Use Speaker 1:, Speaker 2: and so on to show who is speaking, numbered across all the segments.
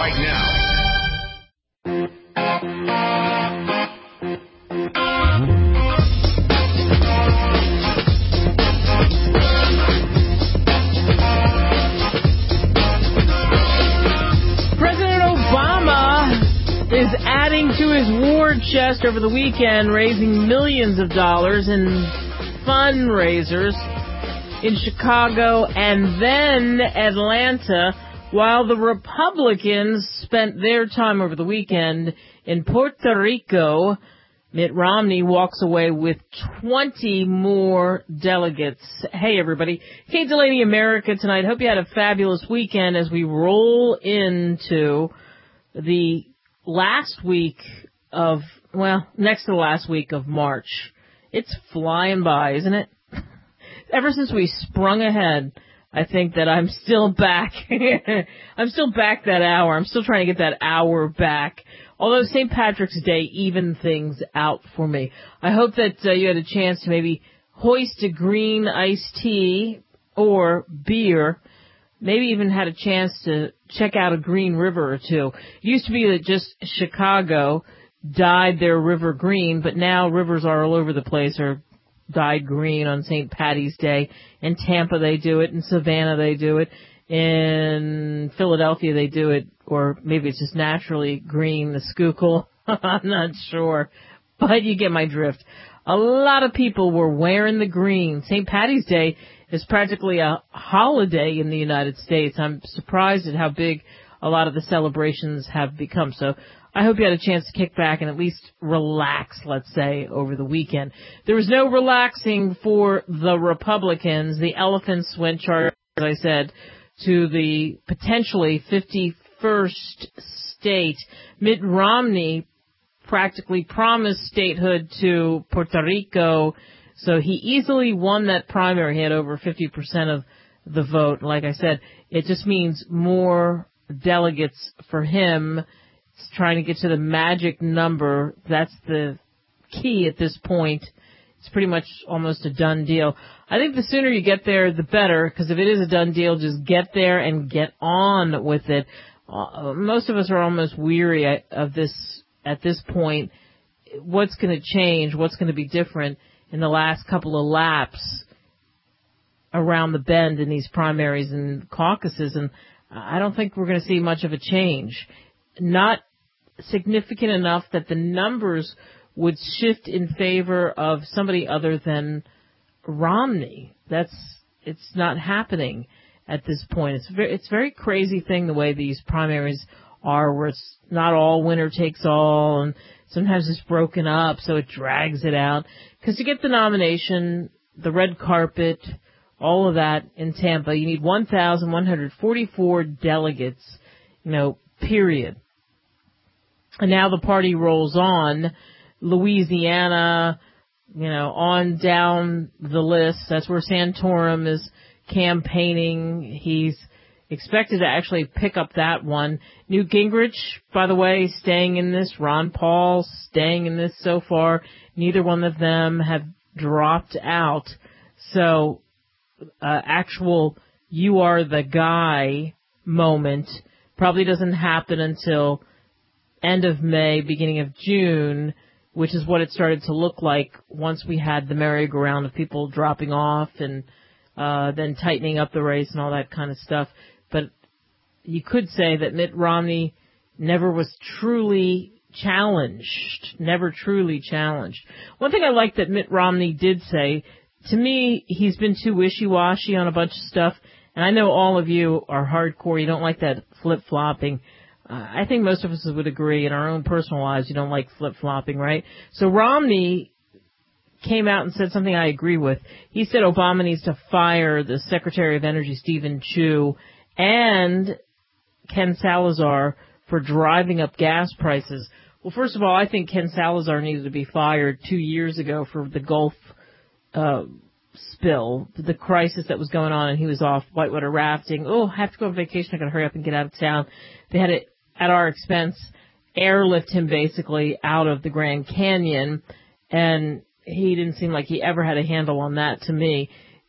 Speaker 1: right now.
Speaker 2: Is adding to his war chest over the weekend, raising millions of dollars in fundraisers in Chicago and then Atlanta, while the Republicans spent their time over the weekend in Puerto Rico. Mitt Romney walks away with 20 more delegates. Hey, everybody. Kate Delaney, America Tonight. Hope you had a fabulous weekend as we roll into the last week of, well, next to the last week of March. It's flying by, isn't it? Ever since we sprung ahead, I think that I'm still back. I'm still back that hour. I'm still trying to get that hour back. Although St. Patrick's Day evened things out for me. I hope that you had a chance to maybe hoist a green iced tea or beer. Maybe even had a chance to check out a green river or two. It used to be that just Chicago dyed their river green, but now rivers are all over the place are dyed green on St. Patty's Day. In Tampa they do it. In Savannah they do it. In Philadelphia they do it. Or maybe it's just naturally green, the Schuylkill. I'm not sure. But you get my drift. A lot of people were wearing the green. St. Patty's Day is practically a holiday in the United States. I'm surprised at how big a lot of the celebrations have become. So I hope you had a chance to kick back and at least relax, let's say, over the weekend. There was no relaxing for the Republicans. The elephants went charged, as I said, to the potentially 51st state. Mitt Romney practically promised statehood to Puerto Rico, so he easily won that primary. He had over 50% of the vote. Like I said, it just means more delegates for him. It's trying to get to the magic number. That's the key at this point. It's pretty much almost a done deal. I think the sooner you get there, the better, because if it is a done deal, just get there and get on with it. Most of us are almost weary of this at this point. What's going to change? What's going to be different in the last couple of laps around the bend in these primaries and caucuses? And I don't think we're going to see much of a change. Not significant enough that the numbers would shift in favor of somebody other than Romney. It's not happening at this point. It's very crazy thing the way these primaries are, where it's not all winner takes all, and sometimes it's broken up, so it drags it out. Because to get the nomination, the red carpet, all of that in Tampa, you need 1,144 delegates, period. And now the party rolls on. Louisiana, on down the list. That's where Santorum is campaigning. He's expected to actually pick up that one. Newt Gingrich, by the way, staying in this. Ron Paul staying in this so far. Neither one of them have dropped out. So, actual you are the guy moment probably doesn't happen until end of May, beginning of June, which is what it started to look like once we had the merry-go-round of people dropping off and then tightening up the race and all that kind of stuff. But you could say that Mitt Romney never was truly challenged, never truly challenged. One thing I like that Mitt Romney did say, to me, he's been too wishy-washy on a bunch of stuff, and I know all of you are hardcore. You don't like that flip-flopping. I think most of us would agree in our own personal lives you don't like flip-flopping, right? So Romney came out and said something I agree with. He said Obama needs to fire the Secretary of Energy, Stephen Chu, and Ken Salazar for driving up gas prices. Well, first of all, I think Ken Salazar needed to be fired 2 years ago for the Gulf spill, the crisis that was going on, and he was off whitewater rafting. Oh, I have to go on vacation. I got to hurry up and get out of town. They had it at our expense, airlift him basically out of the Grand Canyon, and he didn't seem like he ever had a handle on that to me.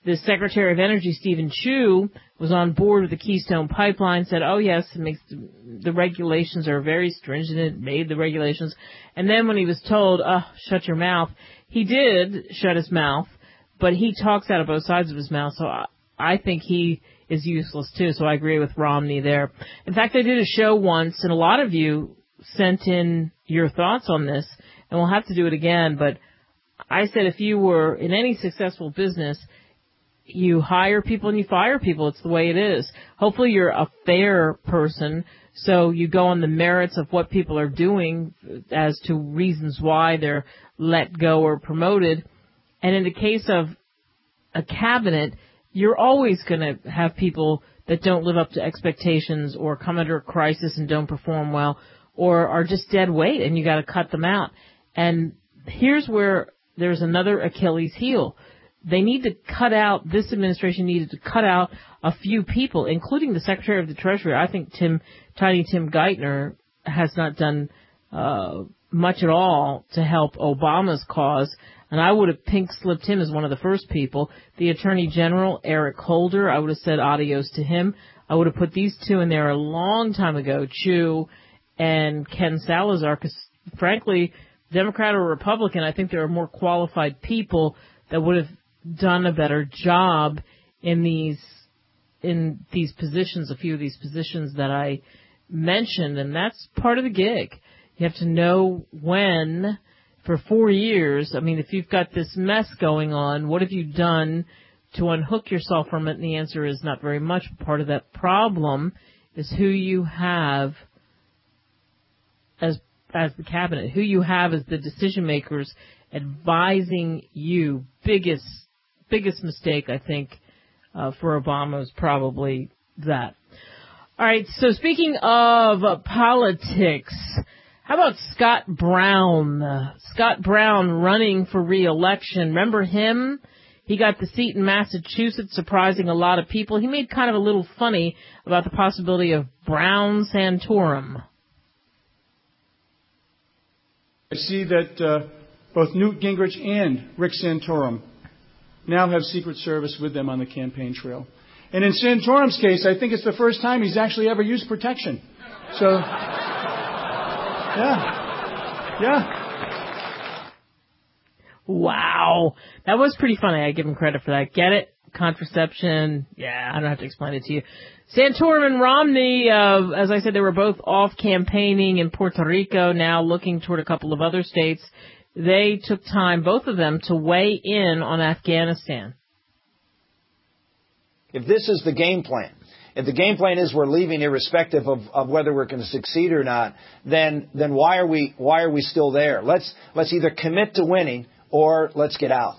Speaker 2: the Secretary of Energy, Stephen Chu, was on board with the Keystone Pipeline, said, oh, yes, it makes the regulations are very stringent, it made the regulations. And then when he was told, shut your mouth, he did shut his mouth, but he talks out of both sides of his mouth, so I think he is useless, too, so I agree with Romney there. In fact, I did a show once, and a lot of you sent in your thoughts on this, and we'll have to do it again, but I said if you were in any successful business, you hire people and you fire people. It's the way it is. Hopefully you're a fair person, so you go on the merits of what people are doing as to reasons why they're let go or promoted. And in the case of a cabinet, you're always going to have people that don't live up to expectations or come under a crisis and don't perform well or are just dead weight, and you got to cut them out. And here's where there's another Achilles heel. They need to cut out, this administration needed to cut out a few people, including the Secretary of the Treasury. I think Tiny Tim Geithner has not done much at all to help Obama's cause, and I would have pink-slipped him as one of the first people. The Attorney General, Eric Holder, I would have said adios to him. I would have put these two in there a long time ago, Chu and Ken Salazar, because, frankly, Democrat or Republican, I think there are more qualified people that would have done a better job in these positions, a few of these positions that I mentioned, and that's part of the gig. You have to know when, for 4 years, I mean, if you've got this mess going on, what have you done to unhook yourself from it? And the answer is not very much. Part of that problem is who you have as the cabinet, who you have as the decision makers advising you. Biggest mistake, I think, for Obama is probably that. All right, so speaking of politics, how about Scott Brown? Scott Brown running for re-election. Remember him? He got the seat in Massachusetts, surprising a lot of people. He made kind of a little funny about the possibility of Brown Santorum.
Speaker 1: I see that both Newt Gingrich and Rick Santorum now have Secret Service with them on the campaign trail. And in Santorum's case, I think it's the first time he's actually ever used protection. So, yeah.
Speaker 2: Wow. That was pretty funny. I give him credit for that. Get it? Contraception. Yeah, I don't have to explain it to you. Santorum and Romney, as I said, they were both off campaigning in Puerto Rico, now looking toward a couple of other states. They took time, both of them, to weigh in on Afghanistan.
Speaker 3: If this is the game plan, if the game plan is we're leaving irrespective of whether we're going to succeed or not, then why are we still there? Let's either commit to winning or let's get out.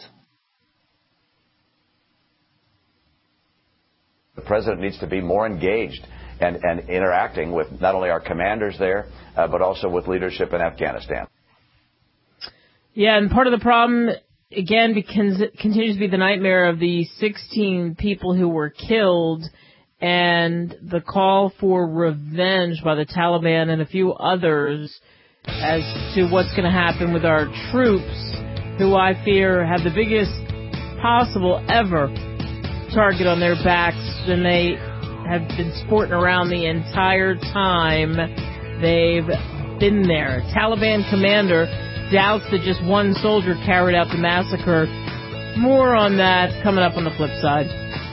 Speaker 4: The president needs to be more engaged and interacting with not only our commanders there, but also with leadership in Afghanistan.
Speaker 2: Yeah, and part of the problem, again, continues to be the nightmare of the 16 people who were killed and the call for revenge by the Taliban and a few others as to what's going to happen with our troops, who I fear have the biggest possible ever target on their backs, and they have been sporting around the entire time they've been there. Taliban commander doubts that just one soldier carried out the massacre. More on that coming up on the flip side.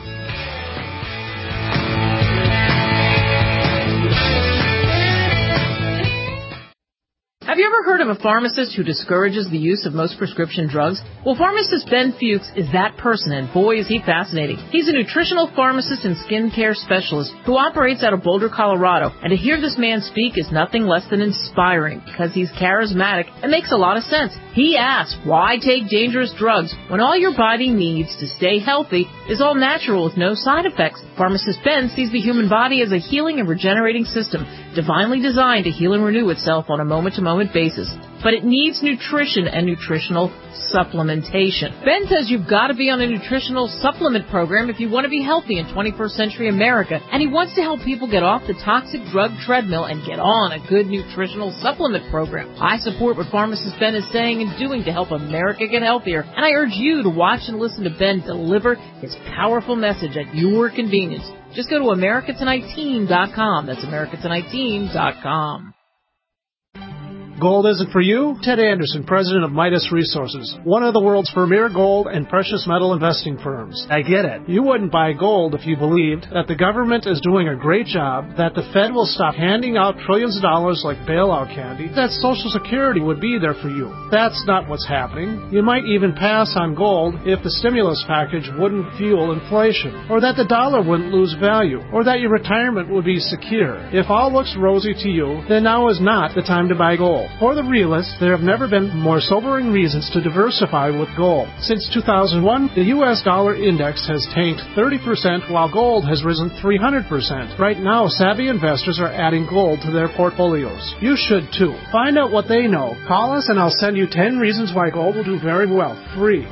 Speaker 2: Have you ever heard of a pharmacist who discourages the use of most prescription drugs? Well, pharmacist Ben Fuchs is that person, and boy, is he fascinating. He's a nutritional pharmacist and skincare specialist who operates out of Boulder, Colorado. And to hear this man speak is nothing less than inspiring because he's charismatic and makes a lot of sense. He asks, why take dangerous drugs when all your body needs to stay healthy is all natural with no side effects? Pharmacist Ben sees the human body as a healing and regenerating system, divinely designed to heal and renew itself on a moment-to-moment supplement basis, but it needs nutrition and nutritional supplementation. Ben says you've got to be on a nutritional supplement program if you want to be healthy in 21st century America, and he wants to help people get off the toxic drug treadmill and get on a good nutritional supplement program. I support what pharmacist Ben is saying and doing to help America get healthier, and I urge you to watch and listen to Ben deliver his powerful message at your convenience. Just go to AmericaTonightTeam.com. That's AmericaTonightTeam.com.
Speaker 5: Gold isn't for you? Ted Anderson, president of Midas Resources, one of the world's premier gold and precious metal investing firms. I get it. You wouldn't buy gold if you believed that the government is doing a great job, that the Fed will stop handing out trillions of dollars like bailout candy, that Social Security would be there for you. That's not what's happening. You might even pass on gold if the stimulus package wouldn't fuel inflation, or that the dollar wouldn't lose value, or that your retirement would be secure. If all looks rosy to you, then now is not the time to buy gold. For the realists, there have never been more sobering reasons to diversify with gold. Since 2001, the U.S. dollar index has tanked 30% while gold has risen 300%. Right now, savvy investors are adding gold to their portfolios. You should too. Find out what they know. Call us and I'll send you 10 reasons why gold will do very well. Free.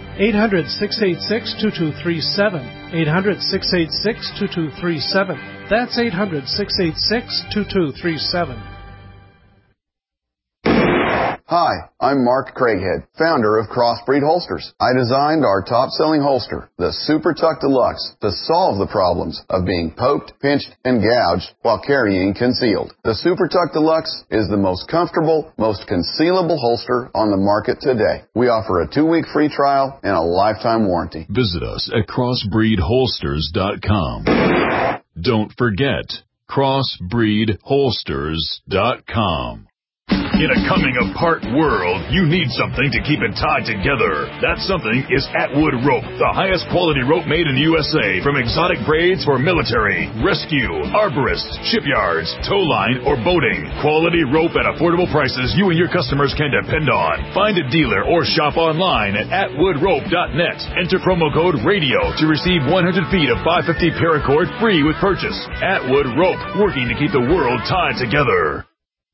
Speaker 5: 800-686-2237. 800-686-2237. That's 800-686-2237.
Speaker 6: Hi, I'm Mark Craighead, founder of Crossbreed Holsters. I designed our top-selling holster, the Super Tuck Deluxe, to solve the problems of being poked, pinched, and gouged while carrying concealed. The Super Tuck Deluxe is the most comfortable, most concealable holster on the market today. We offer a 2-week free trial and a lifetime warranty.
Speaker 7: Visit us at crossbreedholsters.com. Don't forget, crossbreedholsters.com. In a coming-apart world, you need something to keep it tied together. That something is Atwood Rope, the highest quality rope made in the USA, from exotic braids for military, rescue, arborists, shipyards, tow line, or boating. Quality rope at affordable prices you and your customers can depend on. Find a dealer or shop online at atwoodrope.net. Enter promo code RADIO to receive 100 feet of 550 paracord free with purchase. Atwood Rope, working to keep the world tied together.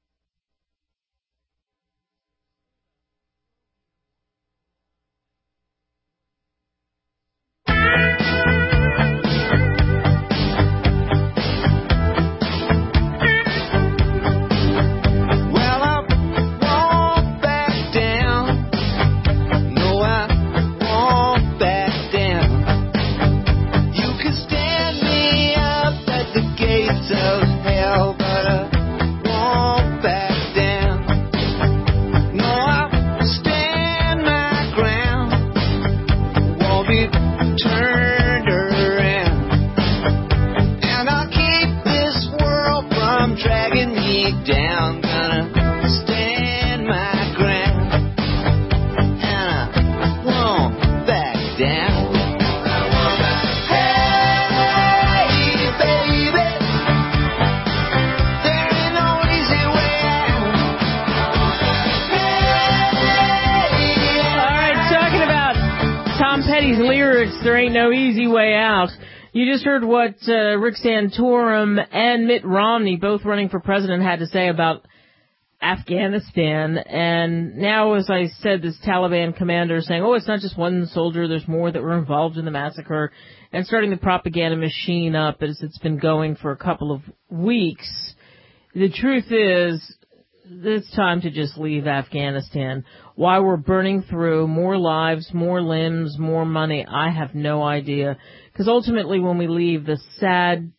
Speaker 2: There ain't no easy way out. You just heard what Rick Santorum and Mitt Romney, both running for president, had to say about Afghanistan. And now, as I said, this Taliban commander saying, oh, it's not just one soldier, there's more that were involved in the massacre, and starting the propaganda machine up as it's been going for a couple of weeks. The truth is, it's time to just leave Afghanistan. Why we're burning through more lives, more limbs, more money, I have no idea. Because ultimately when we leave, the sad,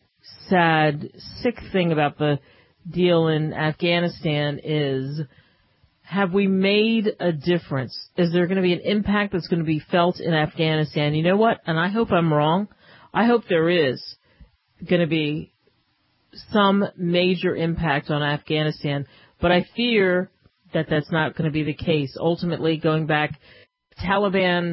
Speaker 2: sick thing about the deal in Afghanistan is, have we made a difference? Is there going to be an impact that's going to be felt in Afghanistan? You know what? And I hope I'm wrong. I hope there is going to be some major impact on Afghanistan. But I fear that that's not going to be the case. Ultimately, going back, Taliban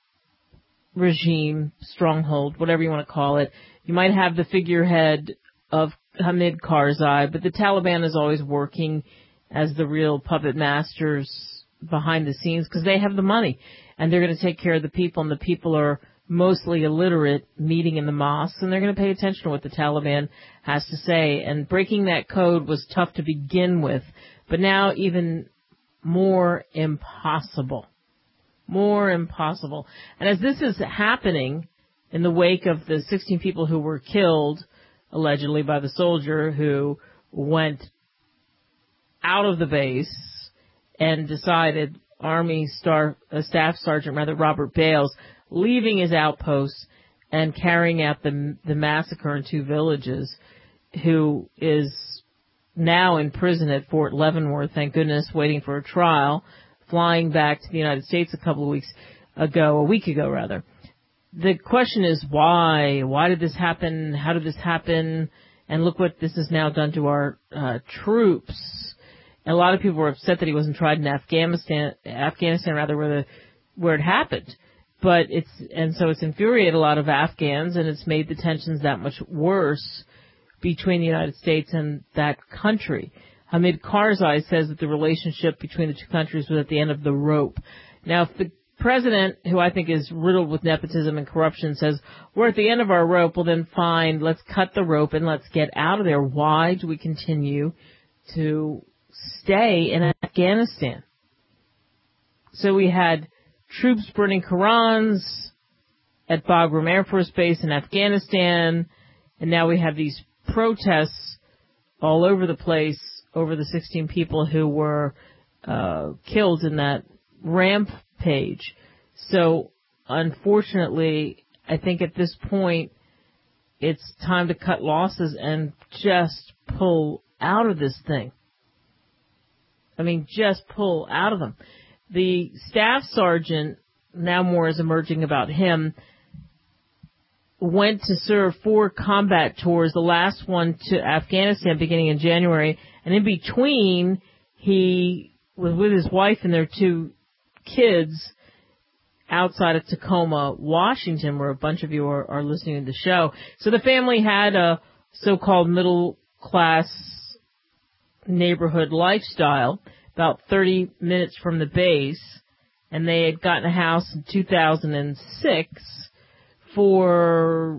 Speaker 2: regime, stronghold, whatever you want to call it, you might have the figurehead of Hamid Karzai, but the Taliban is always working as the real puppet masters behind the scenes because they have the money, and they're going to take care of the people, and the people are mostly illiterate, meeting in the mosques, and they're going to pay attention to what the Taliban has to say. And breaking that code was tough to begin with, but now even more impossible. More impossible. And as this is happening in the wake of the 16 people who were killed, allegedly by the soldier who went out of the base and decided Army Staff Sergeant Robert Bales leaving his outposts and carrying out the massacre in 2 villages, who is now in prison at Fort Leavenworth, thank goodness, waiting for a trial, flying back to the United States a week ago. The question is why? Why did this happen? How did this happen? And look what this has now done to our troops. And a lot of people were upset that he wasn't tried in Afghanistan, where it happened. But so it's infuriated a lot of Afghans, and it's made the tensions that much worse between the United States and that country. Hamid Karzai says that the relationship between the two countries was at the end of the rope. Now, if the president, who I think is riddled with nepotism and corruption, says, we're at the end of our rope, well then fine, let's cut the rope and let's get out of there. Why do we continue to stay in Afghanistan? So we had troops burning Qurans at Bagram Air Force Base in Afghanistan, and now we have these protests all over the place over the 16 people who were killed in that rampage. So, unfortunately, I think at this point, it's time to cut losses and just pull out of this thing. I mean, just pull out of them. The staff sergeant, now more is emerging about him, went to serve 4 combat tours, the last one to Afghanistan beginning in January, and in between, he was with his wife and their 2 kids outside of Tacoma, Washington, where a bunch of you are listening to the show. So the family had a so-called middle-class neighborhood lifestyle, about 30 minutes from the base, and they had gotten a house in 2006 for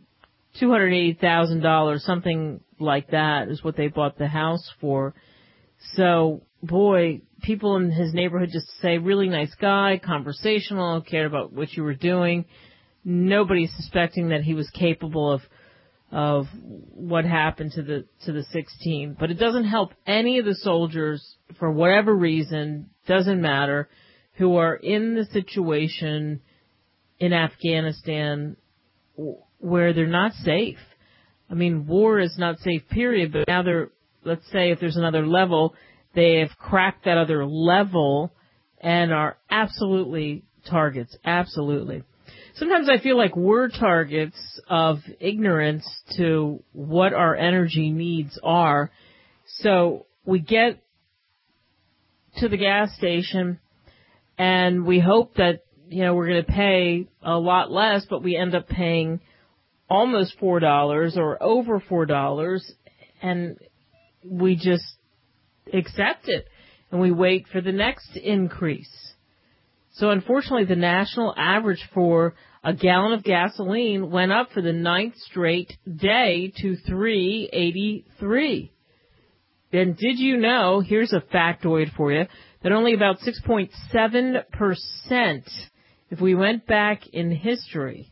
Speaker 2: $280,000, something like that is what they bought the house for. So, boy, people in his neighborhood just say, really nice guy, conversational, cared about what you were doing. Nobody's suspecting that he was capable of what happened to the 16. But it doesn't help any of the soldiers, for whatever reason, doesn't matter, who are in the situation in Afghanistan where they're not safe. I mean, war is not safe, period, but now let's say if there's another level, they have cracked that other level and are absolutely targets, absolutely. Sometimes I feel like we're targets of ignorance to what our energy needs are. So we get to the gas station and we hope that, we're going to pay a lot less, but we end up paying almost $4 or over $4, and we just accept it, and we wait for the next increase. So unfortunately, the national average for a gallon of gasoline went up for the 9th straight day to $3.83. And did you know, here's a factoid for you, that only about 6.7%, if we went back in history,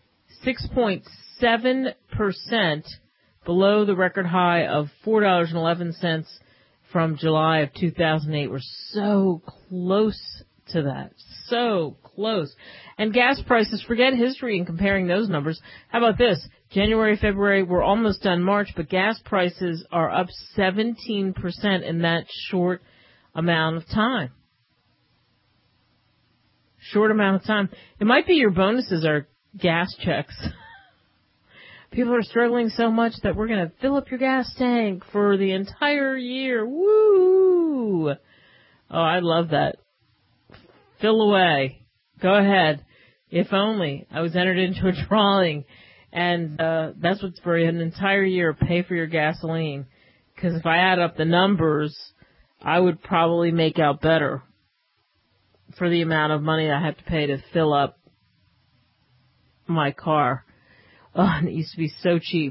Speaker 2: 6.7% below the record high of $4.11 from July of 2008. We're so close to that. So close. And gas prices, forget history in comparing those numbers. How about this? January, February, we're almost done March, but gas prices are up 17% in that short amount of time. Short amount of time. It might be your bonuses are gas checks. People are struggling so much that we're going to fill up your gas tank for the entire year. Woo! Oh, I love that. Fill away. Go ahead. If only I was entered into a drawing. And that's what's for an entire year, pay for your gasoline. Because if I add up the numbers, I would probably make out better for the amount of money I have to pay to fill up my car. Oh, and it used to be so cheap.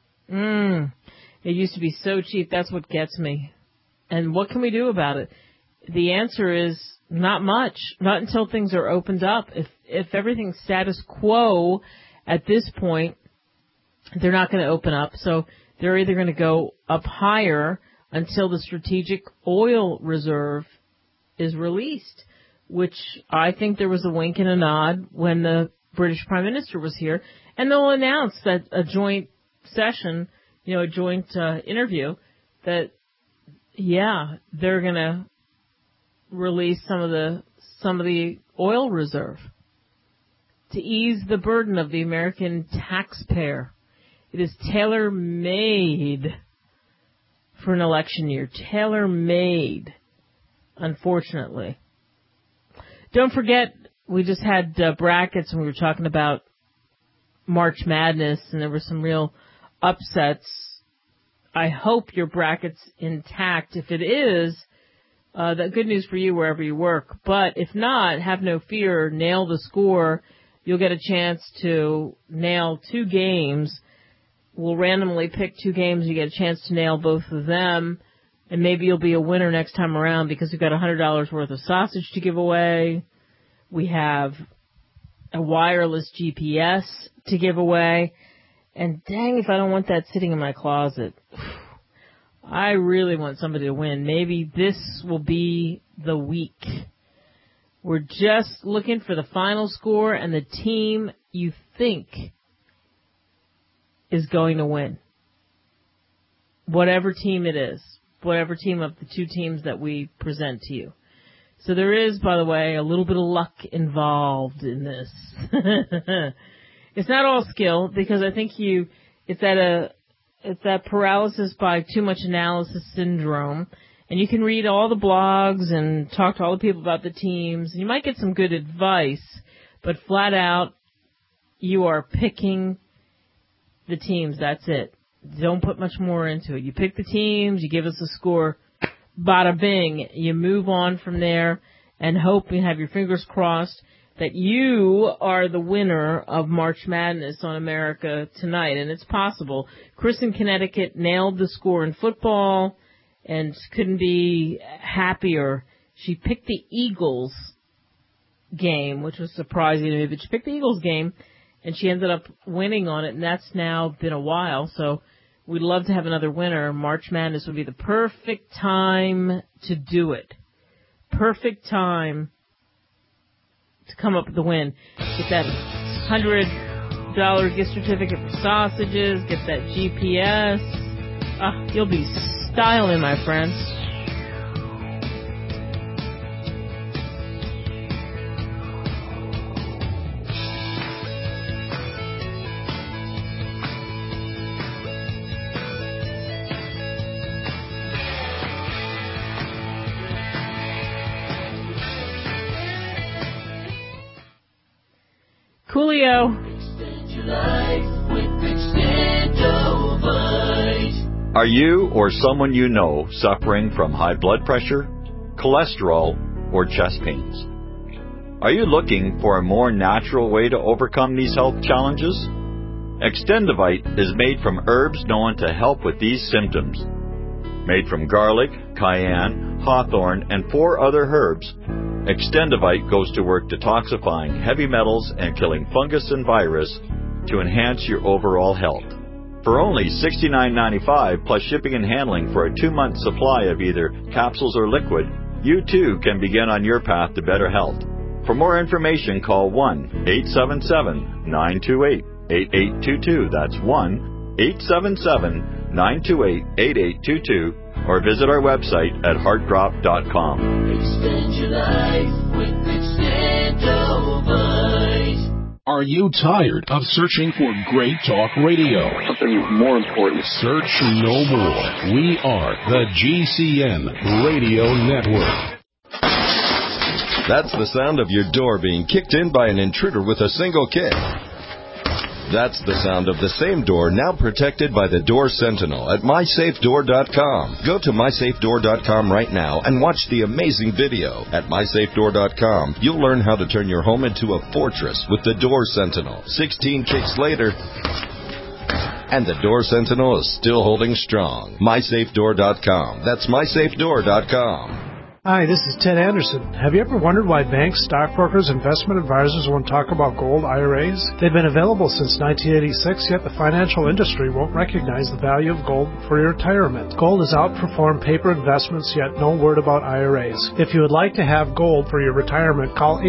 Speaker 2: It used to be so cheap. That's what gets me. And what can we do about it? The answer is not much, not until things are opened up. If everything's status quo at this point, they're not going to open up. So they're either going to go up higher until the strategic oil reserve is released, which I think there was a wink and a nod when the British Prime Minister was here. And they'll announce that a joint session, a joint interview, that, they're going to release some of the oil reserve to ease the burden of the American taxpayer. It is tailor-made for an election year. Tailor-made, unfortunately. Don't forget, we just had brackets and we were talking about March Madness and there were some real upsets. I hope your bracket's intact. If it is, that good news for you wherever you work. But if not, have no fear. Nail the score. You'll get a chance to nail 2 games. We'll randomly pick 2 games. You get a chance to nail both of them. And maybe you'll be a winner next time around because we've got $100 worth of sausage to give away. We have a wireless GPS to give away. And dang if I don't want that sitting in my closet. I really want somebody to win. Maybe this will be the week. We're just looking for the final score and the team you think is going to win. Whatever team it is. Whatever team of the 2 teams that we present to you. So there is, by the way, a little bit of luck involved in this. It's not all skill because I think it's that paralysis by too much analysis syndrome. And you can read all the blogs and talk to all the people about the teams. And you might get some good advice, but flat out, you are picking the teams. That's it. Don't put much more into it. You pick the teams, you give us a score, bada bing. You move on from there and hope you have your fingers crossed that you are the winner of March Madness on America Tonight. And it's possible. Chris in Connecticut nailed the score in football and couldn't be happier. She picked the Eagles game, which was surprising to me, but she picked the Eagles game, and she ended up winning on it, and that's now been a while. So we'd love to have another winner. March Madness would be the perfect time to do it. Perfect time to come up with the win. Get that $100 gift certificate for sausages. Get that GPS. You'll be styling, my friends. Coolio.
Speaker 8: Are you or someone you know suffering from high blood pressure, cholesterol, or chest pains? Are you looking for a more natural way to overcome these health challenges? Extendivite is made from herbs known to help with these symptoms. Made from garlic, cayenne, hawthorn, and 4 other herbs, Extendivite goes to work detoxifying heavy metals and killing fungus and virus to enhance your overall health. For only $69.95 plus shipping and handling for a 2-month supply of either capsules or liquid, you too can begin on your path to better health. For more information, call 1-877-928-8822. That's 1-877-928-8822. Or visit our website at heartdrop.com.
Speaker 9: Extend your life with Extendivite.
Speaker 7: Are you tired of searching for great talk radio?
Speaker 10: Something more important.
Speaker 7: Search no more. We are the GCN Radio Network.
Speaker 11: That's the sound of your door being kicked in by an intruder with a single kick. That's the sound of the same door now protected by the Door Sentinel at MySafeDoor.com. Go to MySafeDoor.com right now and watch the amazing video. At MySafeDoor.com, you'll learn how to turn your home into a fortress with the Door Sentinel. 16 kicks later, and the Door Sentinel is still holding strong. MySafeDoor.com. That's MySafeDoor.com.
Speaker 5: Hi, this is Ted Anderson. Have you ever wondered why banks, stockbrokers, investment advisors won't talk about gold IRAs? They've been available since 1986, yet the financial industry won't recognize the value of gold for your retirement. Gold has outperformed paper investments, yet no word about IRAs. If you would like to have gold for your retirement, call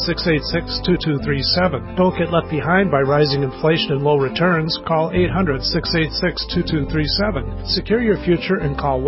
Speaker 5: 800-686-2237. Don't get left behind by rising inflation and low returns. Call 800-686-2237. Secure your future and call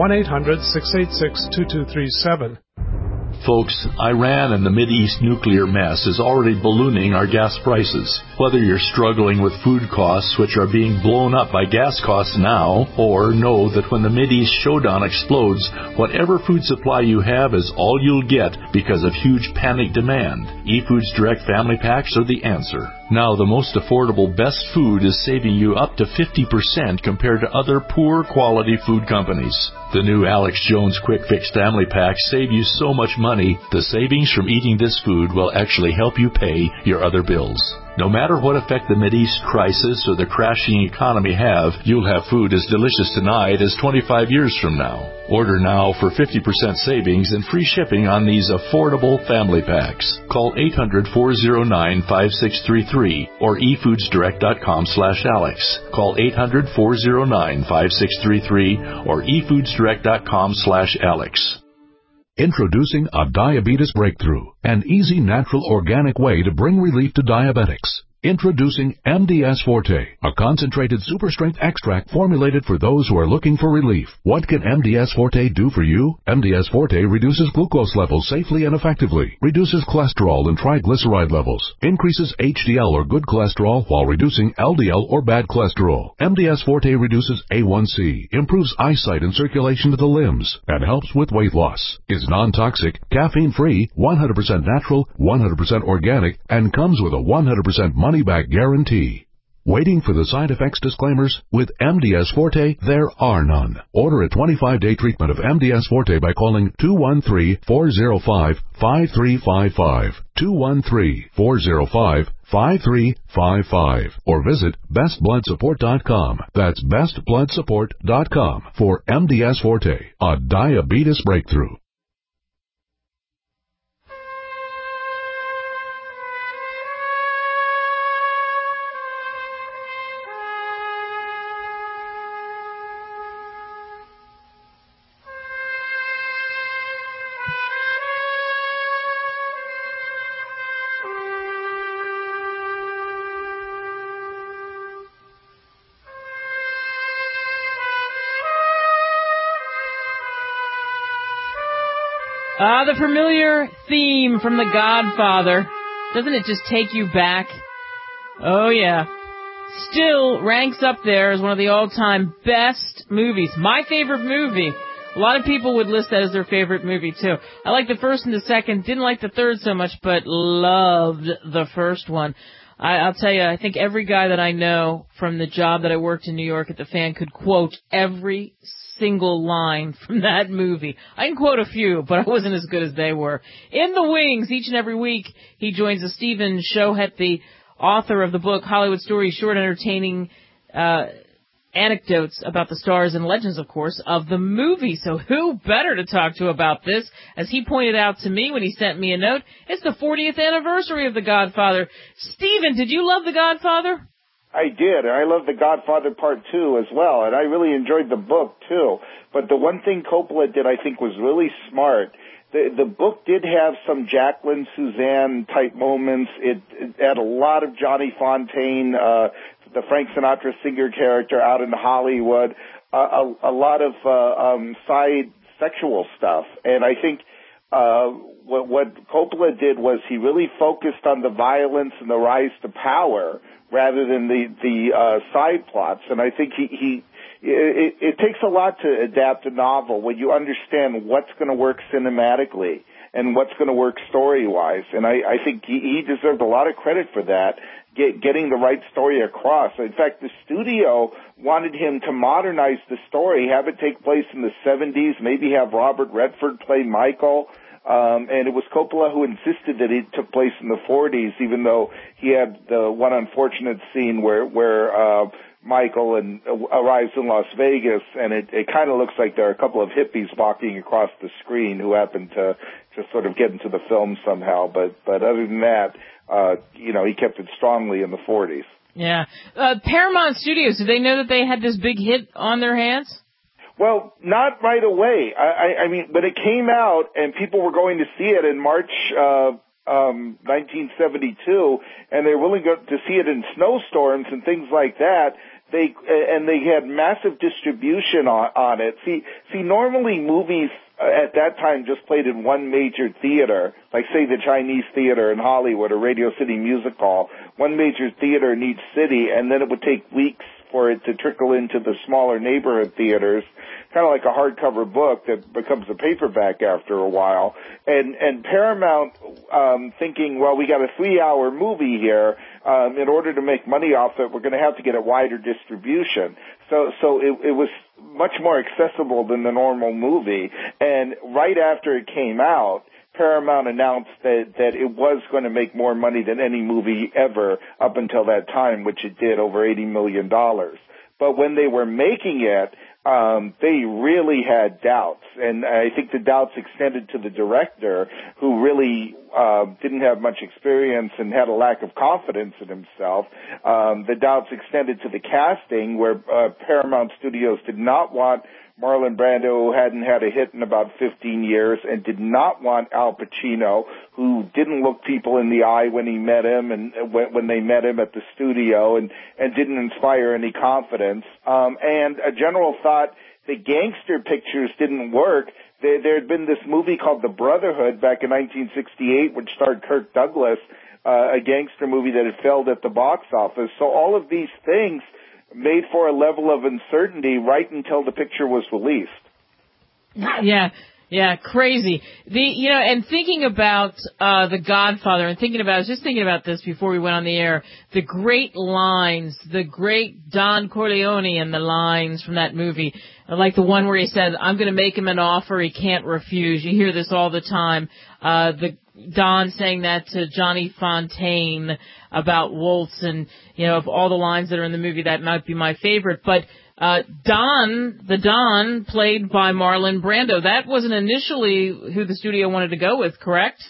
Speaker 5: 1-800-686-2237.
Speaker 10: Folks, Iran and the Mideast nuclear mess is already ballooning our gas prices. Whether you're struggling with food costs, which are being blown up by gas costs now, or know that when the Mideast showdown explodes, whatever food supply you have is all you'll get because of huge panic demand. eFoods Direct Family Packs are the answer. Now, the most affordable best food is saving you up to 50% compared to other poor quality food companies. The new Alex Jones Quick Fix Family Packs save you so much money, the savings from eating this food will actually help you pay your other bills. No matter what effect the Mideast crisis or the crashing economy have, you'll have food as delicious tonight as 25 years from now. Order now for 50% savings and free shipping on these affordable family packs. Call 800-409-5633 or efoodsdirect.com/Alex. Call 800-409-5633 or efoodsdirect.com/Alex.
Speaker 12: Introducing a diabetes breakthrough, an easy, natural, organic way to bring relief to diabetics. Introducing MDS Forte, a concentrated super-strength extract formulated for those who are looking for relief. What can MDS Forte do for you? MDS Forte reduces glucose levels safely and effectively, reduces cholesterol and triglyceride levels, increases HDL or good cholesterol while reducing LDL or bad cholesterol. MDS Forte reduces A1C, improves eyesight and circulation to the limbs, and helps with weight loss. Is non-toxic, caffeine-free, 100% natural, 100% organic, and comes with a 100% money-back guarantee. Waiting for the side effects disclaimers? With MDS Forte, there are none. Order a 25-day treatment of MDS Forte by calling 213-405-5355, 213-405-5355, or visit bestbloodsupport.com. That's bestbloodsupport.com for MDS Forte, a diabetes breakthrough.
Speaker 2: The familiar theme from The Godfather. Doesn't it just take you back? Oh, yeah. Still ranks up there as one of the all-time best movies. My favorite movie. A lot of people would list that as their favorite movie, too. I liked the first and the second. Didn't like the third so much, but loved the first one. I'll tell you, I think every guy that I know from the job that I worked in New York at the Fan could quote every single line from that movie. I can quote a few, but I wasn't as good as they were. In the wings, each and every week, he joins us, Stephen Shohet, the author of the book Hollywood Stories, Short Entertaining Anecdotes about the stars and legends, of course, of the movie. So who better to talk to about this? As he pointed out to me when he sent me a note, it's the 40th anniversary of The Godfather. Stephen, did you love The Godfather?
Speaker 13: I did. I love The Godfather Part 2 as well, and I really enjoyed the book, too. But the one thing Coppola did I think was really smart. The book did have some Jacqueline Suzanne-type moments. It had a lot of Johnny Fontaine, the Frank Sinatra singer character out in Hollywood, a lot of side sexual stuff. And I think what Coppola did was he really focused on the violence and the rise to power rather than the side plots. And I think it takes a lot to adapt a novel when you understand what's going to work cinematically and what's going to work story-wise. And I think he deserved a lot of credit for that, getting the right story across. In fact, the studio wanted him to modernize the story, have it take place in the 70s, maybe have Robert Redford play Michael. And it was Coppola who insisted that it took place in the 40s, even though he had the one unfortunate scene where Michael arrives in Las Vegas, and it kind of looks like there are a couple of hippies walking across the screen who happen to just sort of get into the film somehow. But other than that, he kept it strongly in the 40s.
Speaker 2: Yeah. Paramount Studios, did they know that they had this big hit on their hands?
Speaker 13: Well, not right away. I mean, when it came out and people were going to see it in March 1972, and they were willing to see it in snowstorms and things like that, they had massive distribution on it. See, normally movies at that time just played in one major theater, like say the Chinese Theater in Hollywood or Radio City Music Hall, one major theater in each city, and then it would take weeks for it to trickle into the smaller neighborhood theaters, kind of like a hardcover book that becomes a paperback after a while. And Paramount, thinking, well, we got a 3-hour movie here, in order to make money off it, we're going to have to get a wider distribution. So it was much more accessible than the normal movie. And right after it came out, Paramount announced that it was going to make more money than any movie ever up until that time, which it did, over $80 million. But when they were making it, they really had doubts, and I think the doubts extended to the director, who really didn't have much experience and had a lack of confidence in himself. The doubts extended to the casting, where Paramount Studios did not want Marlon Brando, who hadn't had a hit in about 15 years, and did not want Al Pacino, who didn't look people in the eye when he met him and when they met him at the studio, and didn't inspire any confidence. And a general thought that gangster pictures didn't work. There had been this movie called The Brotherhood back in 1968, which starred Kirk Douglas, a gangster movie that had failed at the box office. So all of these things made for a level of uncertainty right until the picture was released.
Speaker 2: Yeah, crazy. And thinking about The Godfather, and I was just thinking about this before we went on the air, the great lines, the great Don Corleone and the lines from that movie, like the one where he said, "I'm going to make him an offer he can't refuse." You hear this all the time. Don saying that to Johnny Fontaine about Waltz, and, of all the lines that are in the movie, that might be my favorite. But the Don, played by Marlon Brando, that wasn't initially who the studio wanted to go with, correct?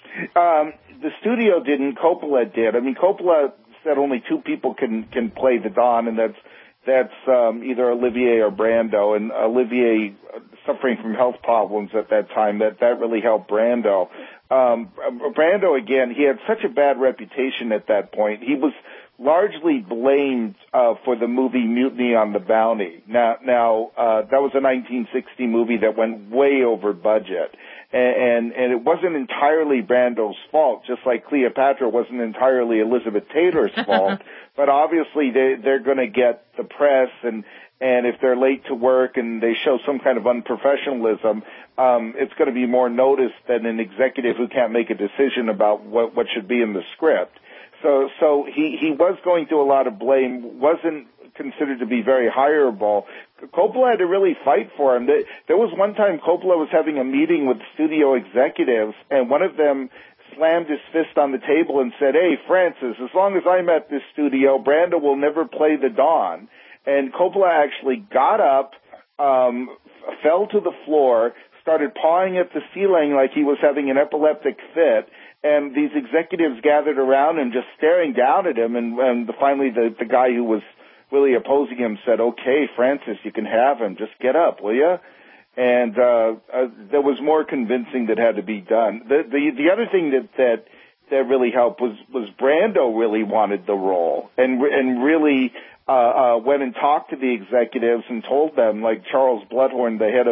Speaker 13: The studio didn't. Coppola did. I mean, Coppola said only two people can play the Don, and that's either Olivier or Brando. And Olivier, suffering from health problems at that time, that really helped Brando. Brando, again, he had such a bad reputation at that point. He was largely blamed for the movie Mutiny on the Bounty. Now that was a 1960 movie that went way over budget. And it wasn't entirely Brando's fault, just like Cleopatra wasn't entirely Elizabeth Taylor's fault. But obviously they're going to get the press, and if they're late to work and they show some kind of unprofessionalism, it's going to be more noticed than an executive who can't make a decision about what should be in the script. So he was going through a lot of blame, wasn't considered to be very hireable. Coppola had to really fight for him. There was one time Coppola was having a meeting with studio executives, and one of them slammed his fist on the table and said, "Hey, Francis, as long as I'm at this studio, Brando will never play the Don." And Coppola actually got up, fell to the floor, started pawing at the ceiling like he was having an epileptic fit, and these executives gathered around and just staring down at him, and finally the guy who was really opposing him said, "Okay, Francis, you can have him. Just get up, will you?" And there was more convincing that had to be done. The other thing that really helped was Brando really wanted the role, and really went and talked to the executives and told them, like Charles Bloodhorn, the head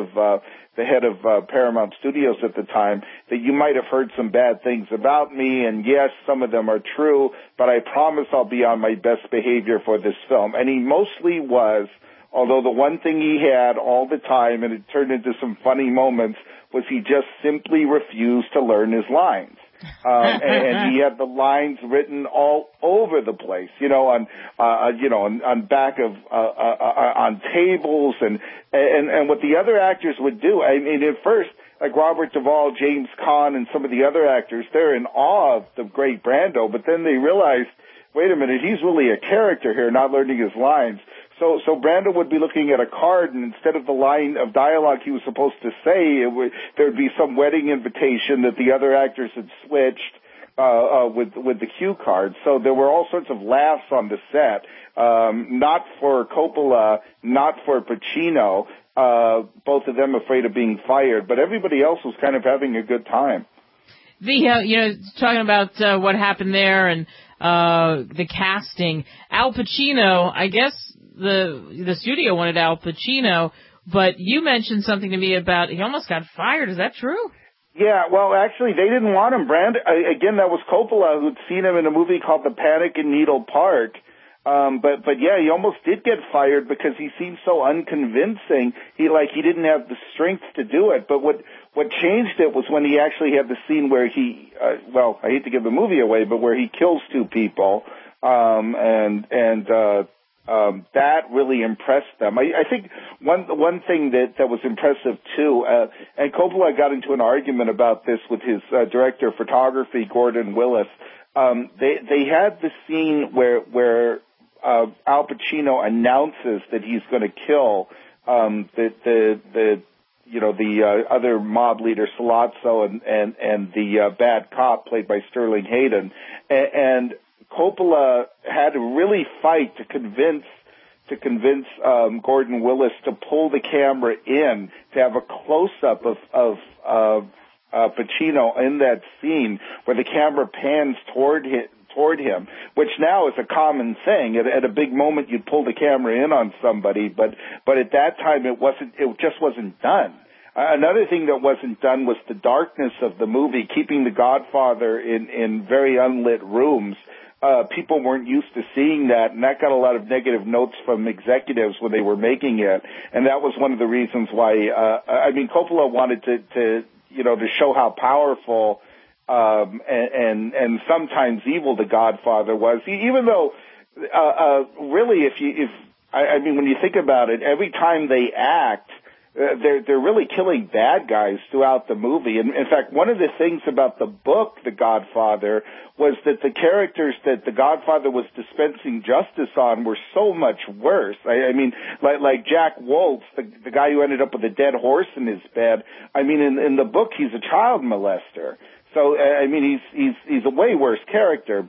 Speaker 13: of Paramount Studios at the time, that you might have heard some bad things about me, and yes, some of them are true, but I promise I'll be on my best behavior for this film. And he mostly was, although the one thing he had all the time, and it turned into some funny moments, was he just simply refused to learn his lines. And he had the lines written all over the place, on back of, on tables, and what the other actors would do. I mean, at first, like Robert Duvall, James Caan, and some of the other actors, they're in awe of the great Brando, but then they realize, wait a minute, he's really a character here, not learning his lines. So Brando would be looking at a card, and instead of the line of dialogue he was supposed to say, there would be some wedding invitation that the other actors had switched with the cue card. So there were all sorts of laughs on the set, not for Coppola, not for Pacino, both of them afraid of being fired, but everybody else was kind of having a good time.
Speaker 2: Talking about what happened there and the casting, Al Pacino, I guess the studio wanted Al Pacino, but you mentioned something to me about he almost got fired. Is that true?
Speaker 13: Yeah, well, actually, they didn't want him. Again, that was Coppola, who'd seen him in a movie called The Panic in Needle Park. But yeah, he almost did get fired because he seemed so unconvincing. He didn't have the strength to do it. But what changed it was when he actually had the scene where he, I hate to give the movie away, but where he kills two people. That really impressed them. I think one thing that was impressive too, and Coppola got into an argument about this with his director of photography, Gordon Willis. They had the scene where Al Pacino announces that he's going to kill the other mob leader Sollozzo and the bad cop played by Sterling Hayden, and Coppola had to really fight to convince Gordon Willis to pull the camera in to have a close-up of Pacino in that scene where the camera pans toward him, which now is a common thing. At a big moment, you'd pull the camera in on somebody, but at that time it just wasn't done. Another thing that wasn't done was the darkness of the movie, keeping the Godfather in very unlit rooms. People weren't used to seeing that, and that got a lot of negative notes from executives when they were making it. And that was one of the reasons why, Coppola wanted to show how powerful, and sometimes evil the Godfather was. Even though, really, when you think about it, every time they act, they're really killing bad guys throughout the movie. And in fact, one of the things about the book, The Godfather, was that the characters that The Godfather was dispensing justice on were so much worse. Like Jack Woltz, the guy who ended up with a dead horse in his bed. In the book, he's a child molester. So, he's a way worse character,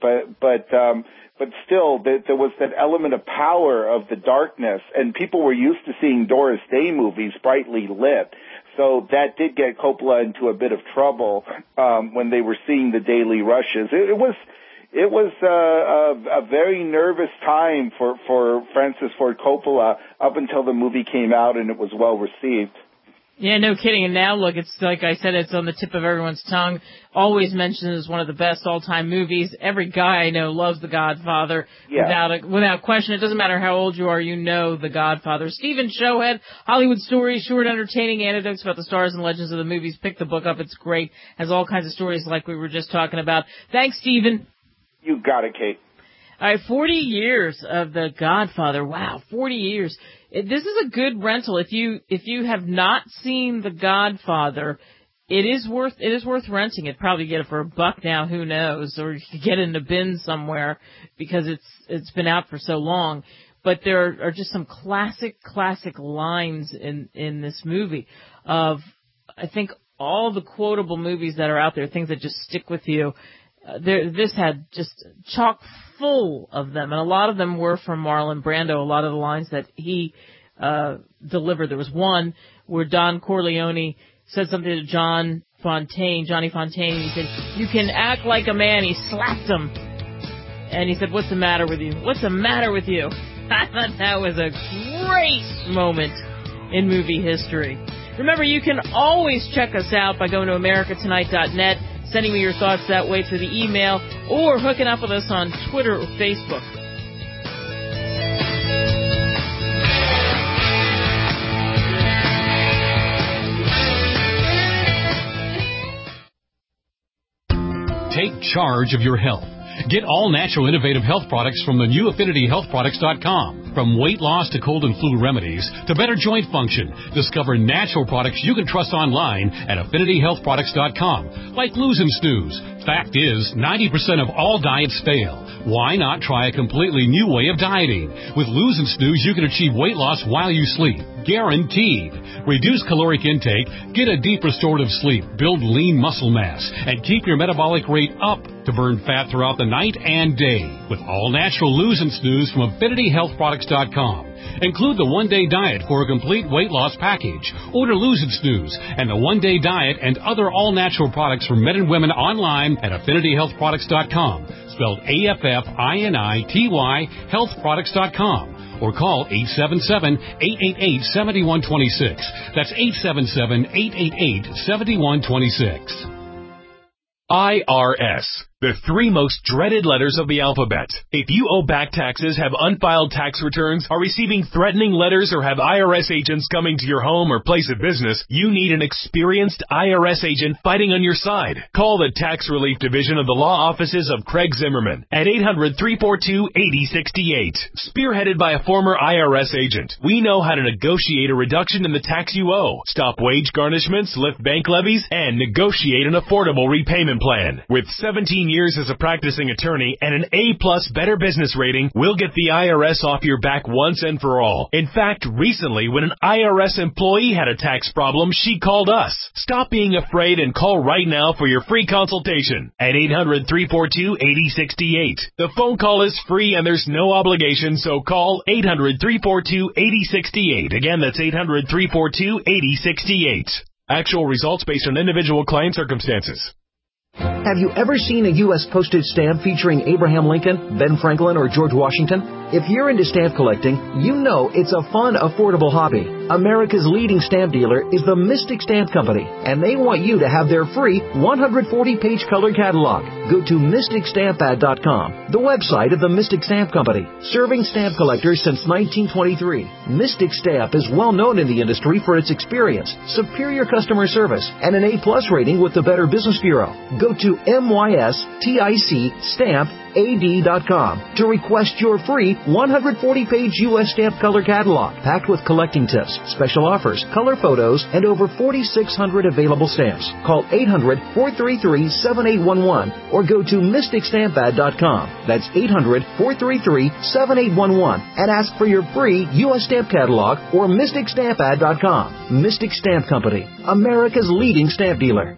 Speaker 13: but still, there was that element of power of the darkness, and people were used to seeing Doris Day movies brightly lit. So that did get Coppola into a bit of trouble when they were seeing the daily rushes. It was a very nervous time for Francis Ford Coppola up until the movie came out and it was well received.
Speaker 2: Yeah, no kidding. And now, look, it's like I said, it's on the tip of everyone's tongue. Always mentioned as one of the best all-time movies. Every guy I know loves The Godfather. Yeah. Without question. It doesn't matter how old you are, you know The Godfather. Stephen Showhead, Hollywood Stories, short, entertaining anecdotes about the stars and legends of the movies. Pick the book up. It's great. Has all kinds of stories like we were just talking about. Thanks, Stephen.
Speaker 13: You got it, Kate.
Speaker 2: All right, 40 years of The Godfather. Wow, 40 years. This is a good rental. If you have not seen The Godfather, it is worth renting it. Probably get it for $1 now, who knows, or you could get it in a bin somewhere because it's been out for so long. But there are just some classic lines in this movie of, I think, all the quotable movies that are out there, things that just stick with you. This had just chock full of them, and a lot of them were from Marlon Brando. A lot of the lines that he delivered. There was one where Don Corleone said something to Johnny Fontane, and he said, "You can act like a man." He slapped him, and he said, "What's the matter with you? What's the matter with you?" I thought that was a great moment in movie history. Remember, you can always check us out by going to americatonight.net, sending me your thoughts that way through the email, or hooking up with us on Twitter or Facebook.
Speaker 14: Take charge of your health. Get all natural innovative health products from the new AffinityHealthProducts.com. From weight loss to cold and flu remedies to better joint function, discover natural products you can trust online at AffinityHealthProducts.com, like Lose and Snooze. Fact is, 90% of all diets fail. Why not try a completely new way of dieting? With Lose and Snooze, you can achieve weight loss while you sleep. Guaranteed. Reduce caloric intake, get a deep restorative sleep, build lean muscle mass, and keep your metabolic rate up to burn fat throughout the night and day. With all natural Lose and Snooze from AffinityHealthProducts.com. Include the one-day diet for a complete weight loss package. Order Lose and Snooze and the one-day diet and other all-natural products for men and women online at AffinityHealthProducts.com. Spelled AFFINITY, healthproducts.com. Or call 877-888-7126. That's 877-888-7126.
Speaker 15: IRS. The three most dreaded letters of the alphabet. If you owe back taxes, have unfiled tax returns, are receiving threatening letters, or have IRS agents coming to your home or place of business, you need an experienced IRS agent fighting on your side. Call the Tax Relief Division of the Law Offices of Craig Zimmerman at 800-342-8068. Spearheaded by a former IRS agent, we know how to negotiate a reduction in the tax you owe, stop wage garnishments, lift bank levies, and negotiate an affordable repayment plan. With 17 years as a practicing attorney and an A+ Better Business rating, we'll get the IRS off your back once and for all. In fact, recently, when an IRS employee had a tax problem, she called us. Stop being afraid and call right now for your free consultation at 800-342-8068. The phone call is free and there's no obligation, so call 800-342-8068. Again, that's 800-342-8068. Actual results based on individual client circumstances.
Speaker 16: Have you ever seen a U.S. postage stamp featuring Abraham Lincoln, Ben Franklin, or George Washington? If you're into stamp collecting, you know it's a fun, affordable hobby. America's leading stamp dealer is the Mystic Stamp Company, and they want you to have their free 140-page color catalog. Go to MysticStampAd.com, the website of the Mystic Stamp Company, serving stamp collectors since 1923. Mystic Stamp is well known in the industry for its experience, superior customer service, and an A+ rating with the Better Business Bureau. Go to MysticStampAd.com to request your free 140-page U.S. stamp color catalog, packed with collecting tips, special offers, color photos, and over 4,600 available stamps. Call 800-433-7811 or go to MysticStampAd.com. That's 800-433-7811 and ask for your free U.S. stamp catalog or MysticStampAd.com. Mystic Stamp Company, America's leading stamp dealer.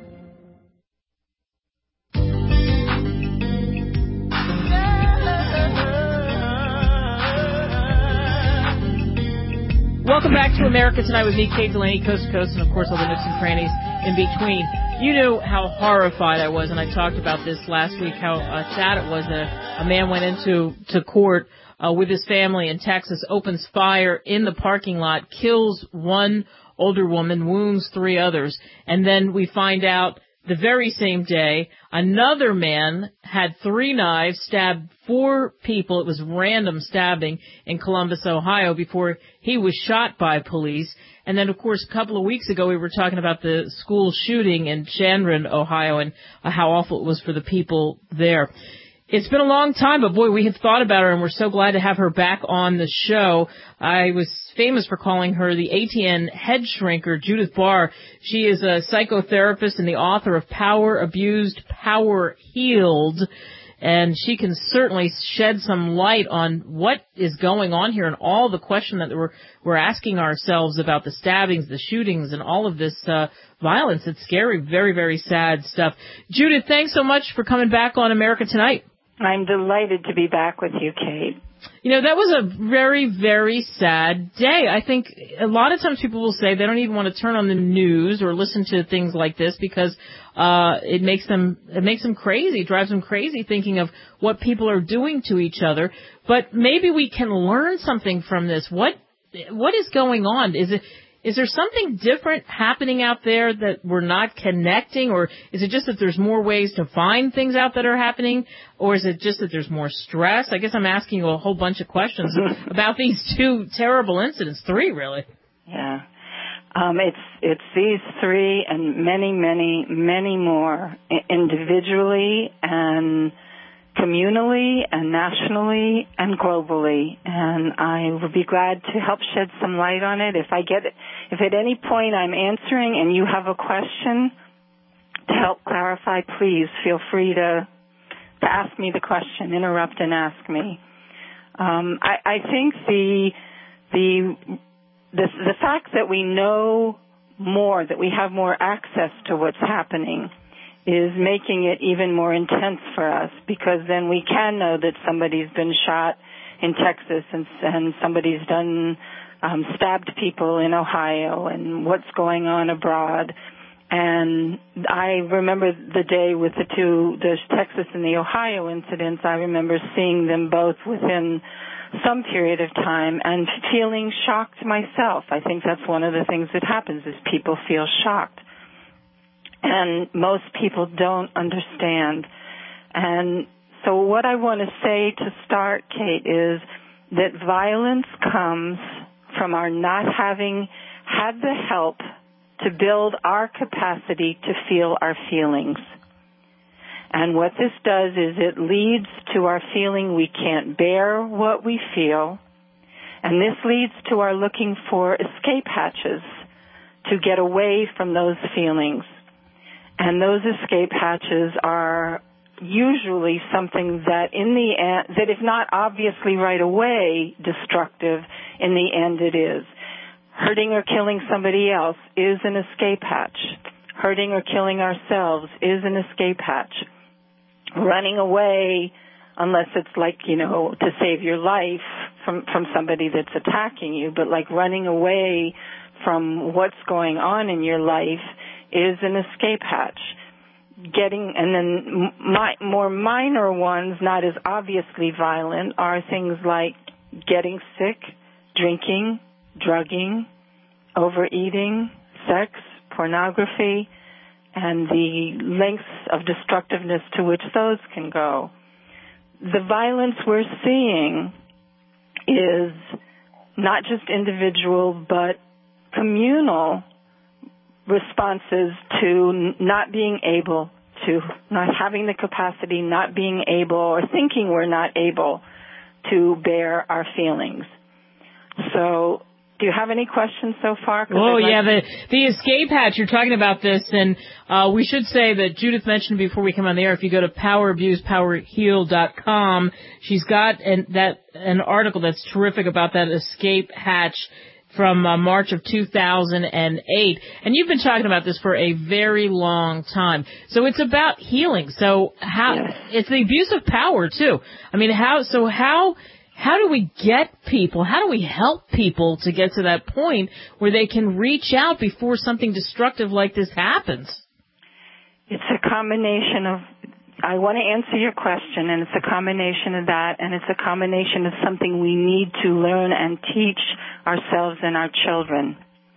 Speaker 2: Welcome back to America Tonight with me, Kate Delaney, coast to coast, and of course all the nooks and crannies in between. You know how horrified I was, and I talked about this last week, how sad it was that a man went into court with his family in Texas, opens fire in the parking lot, kills one older woman, wounds 3 others, and then we find out the very same day, another man had 3 knives, stabbed 4 people. It was random stabbing in Columbus, Ohio, before he was shot by police. And then, of course, a couple of weeks ago, we were talking about the school shooting in Chandron, Ohio, and how awful it was for the people there. It's been a long time, but boy, we have thought about her, and we're so glad to have her back on the show. I was famous for calling her the ATN head shrinker, Judith Barr. She is a psychotherapist and the author of Power Abused, Power Healed, and she can certainly shed some light on what is going on here and all the question that we're asking ourselves about the stabbings, the shootings, and all of this violence. It's scary, very, very sad stuff. Judith, thanks so much for coming back on America Tonight.
Speaker 17: I'm delighted to be back with you, Kate.
Speaker 2: You know, that was a very, very sad day. I think a lot of times people will say they don't even want to turn on the news or listen to things like this because it makes them crazy, drives them crazy thinking of what people are doing to each other. But maybe we can learn something from this. What is going on? Is there something different happening out there that we're not connecting, or is it just that there's more ways to find things out that are happening, or is it just that there's more stress? I guess I'm asking you a whole bunch of questions about these 2 terrible incidents, 3 really.
Speaker 17: Yeah. It's these 3 and many, many, many more individually and communally and nationally and globally. And I would be glad to help shed some light on it. If at any point I'm answering and you have a question to help clarify, please feel free to ask me the question, interrupt and ask me. I think the fact that we know more, that we have more access to what's happening, is making it even more intense for us, because then we can know that somebody's been shot in Texas and somebody's done stabbed people in Ohio and what's going on abroad. And I remember the day with the Texas and the Ohio incidents. I remember seeing them both within some period of time and feeling shocked myself. I think that's one of the things that happens is people feel shocked. And most people don't understand. And so what I want to say to start, Kate, is that violence comes from our not having had the help to build our capacity to feel our feelings. And what this does is it leads to our feeling we can't bear what we feel, and this leads to our looking for escape hatches to get away from those feelings. And those escape hatches are usually something that in the end, that if not obviously right away destructive, in the end it is. Hurting or killing somebody else is an escape hatch. Hurting or killing ourselves is an escape hatch. Running away, unless it's like, to save your life from somebody that's attacking you, but like running away from what's going on in your life is an escape hatch. And then more minor ones, not as obviously violent, are things like getting sick, drinking, drugging, overeating, sex, pornography, and the lengths of destructiveness to which those can go. The violence we're seeing is not just individual, but communal responses to not being able to, not having the capacity, not being able, or thinking we're not able to bear our feelings. So, do you have any questions so far?
Speaker 2: Oh, yeah, the escape hatch, you're talking about this, and we should say that Judith mentioned before we come on the air, if you go to PowerAbusePowerHeal.com, she's got an article that's terrific about that escape hatch from March of 2008. And you've been talking about this for a very long time. So it's about healing. So it's the abuse of power, too. I mean, how do we get people, how do we help people to get to that point where they can reach out before something destructive like this happens?
Speaker 17: It's a combination of, I want to answer your question, and it's a combination of that, and it's a combination of something we need to learn and teach ourselves and our children.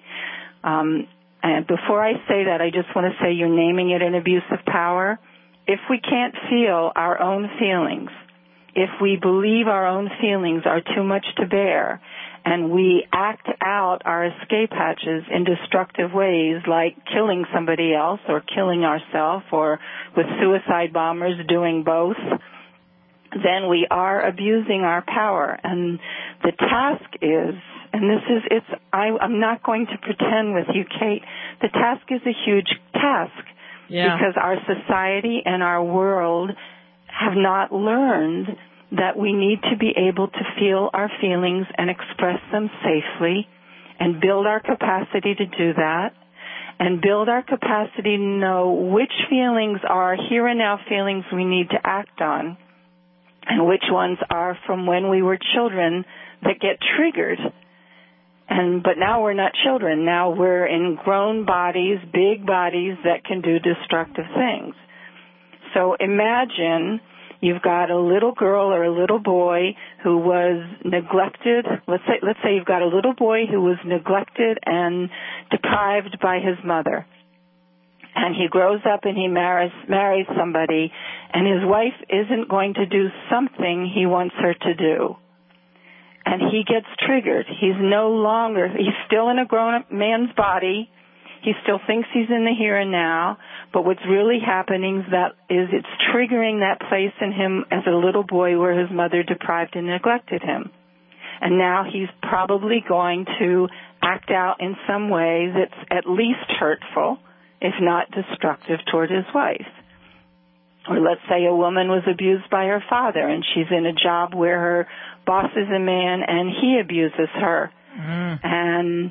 Speaker 17: And before I say that, I just want to say you're naming it an abuse of power. If we can't feel our own feelings, if we believe our own feelings are too much to bear, and we act out our escape hatches in destructive ways, like killing somebody else or killing ourselves, or with suicide bombers doing both, then we are abusing our power. And the task is, and I'm not going to pretend with you, Kate, the task is a huge task, because our society and our world have not learned that we need to be able to feel our feelings and express them safely, and build our capacity to do that, and build our capacity to know which feelings are here and now feelings we need to act on, and which ones are from when we were children that get triggered. But now we're not children. Now we're in grown bodies, big bodies that can do destructive things. So imagine you've got a little girl or a little boy who was neglected. Let's say you've got a little boy who was neglected and deprived by his mother. And he grows up and he marries somebody, and his wife isn't going to do something he wants her to do. And he gets triggered. He's still in a grown-up man's body. He still thinks he's in the here and now, But what's really happening is it's triggering that place in him as a little boy where his mother deprived and neglected him. And now he's probably going to act out in some way that's at least hurtful, if not destructive, toward his wife. Or let's say a woman was abused by her father and she's in a job where her boss is a man and he abuses her. And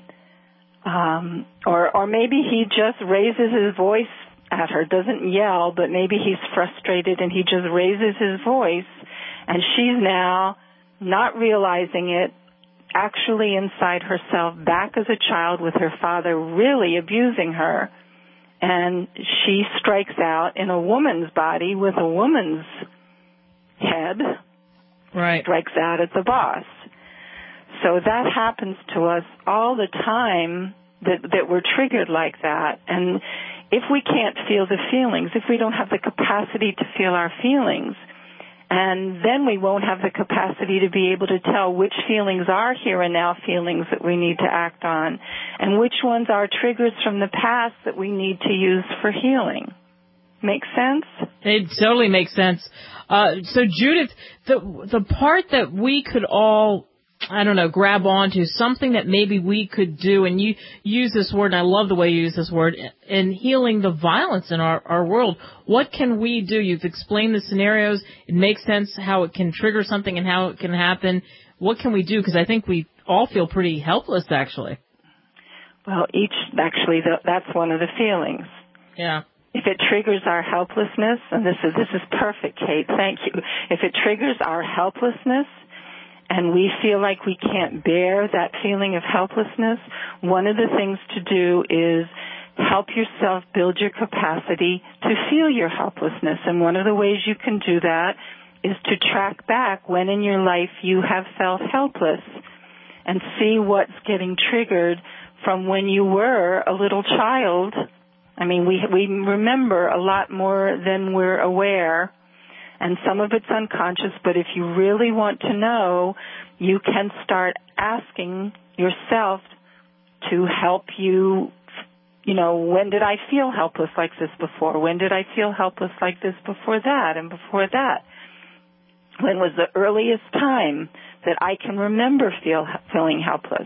Speaker 17: or maybe he just raises his voice at her, doesn't yell, but maybe he's frustrated and he just raises his voice, and she's now, not realizing it, actually inside herself, back as a child with her father really abusing her, and she strikes out in a woman's body with a woman's head, strikes out at the boss. So that happens to us all the time, that we're triggered like that. And if we can't feel the feelings, if we don't have the capacity to feel our feelings, and then we won't have the capacity to be able to tell which feelings are here and now feelings that we need to act on, and which ones are triggers from the past that we need to use for healing. Make sense?
Speaker 2: It totally makes sense. So Judith, the part that we could all, I don't know, grab onto, something that maybe we could do, and you use this word, and I love the way you use this word, in healing the violence in our world. What can we do? You've explained the scenarios. It makes sense how it can trigger something and how it can happen. What can we do? Because I think we all feel pretty helpless, actually.
Speaker 17: Well, that's one of the feelings.
Speaker 2: Yeah.
Speaker 17: If it triggers our helplessness, and this is perfect, Kate, thank you. If it triggers our helplessness, and we feel like we can't bear that feeling of helplessness, one of the things to do is help yourself build your capacity to feel your helplessness. And one of the ways you can do that is to track back when in your life you have felt helpless and see what's getting triggered from when you were a little child. I mean, we remember a lot more than we're aware. And some of it's unconscious, but if you really want to know, you can start asking yourself to help you, when did I feel helpless like this before? When did I feel helpless like this before that and before that? When was the earliest time that I can remember feeling helpless?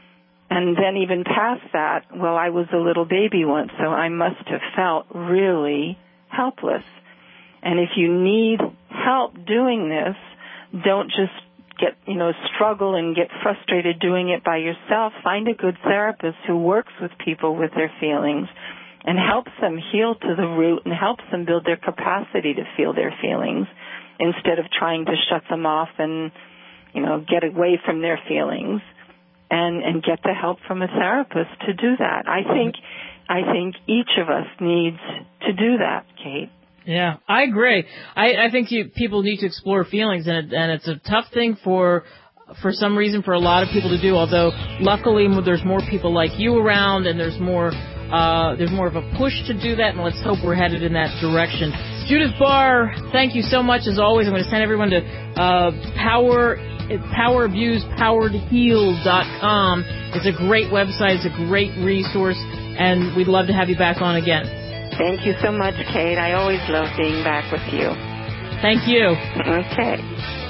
Speaker 17: And then even past that, well, I was a little baby once, so I must have felt really helpless. And if you need help doing this, don't just struggle and get frustrated doing it by yourself. Find a good therapist who works with people with their feelings and helps them heal to the root and helps them build their capacity to feel their feelings instead of trying to shut them off and, get away from their feelings and get the help from a therapist to do that. I think each of us needs to do that, Kate.
Speaker 2: Yeah, I agree. I think people need to explore feelings, and it's a tough thing for some reason for a lot of people to do. Although luckily there's more people like you around, and there's more of a push to do that. And let's hope we're headed in that direction. Judith Barr, thank you so much as always. I'm going to send everyone to PowerAbusePoweredHeal.com. It's a great website. It's a great resource, and we'd love to have you back on again.
Speaker 17: Thank you so much, Kate. I always love being back with you.
Speaker 2: Thank you.
Speaker 17: Okay.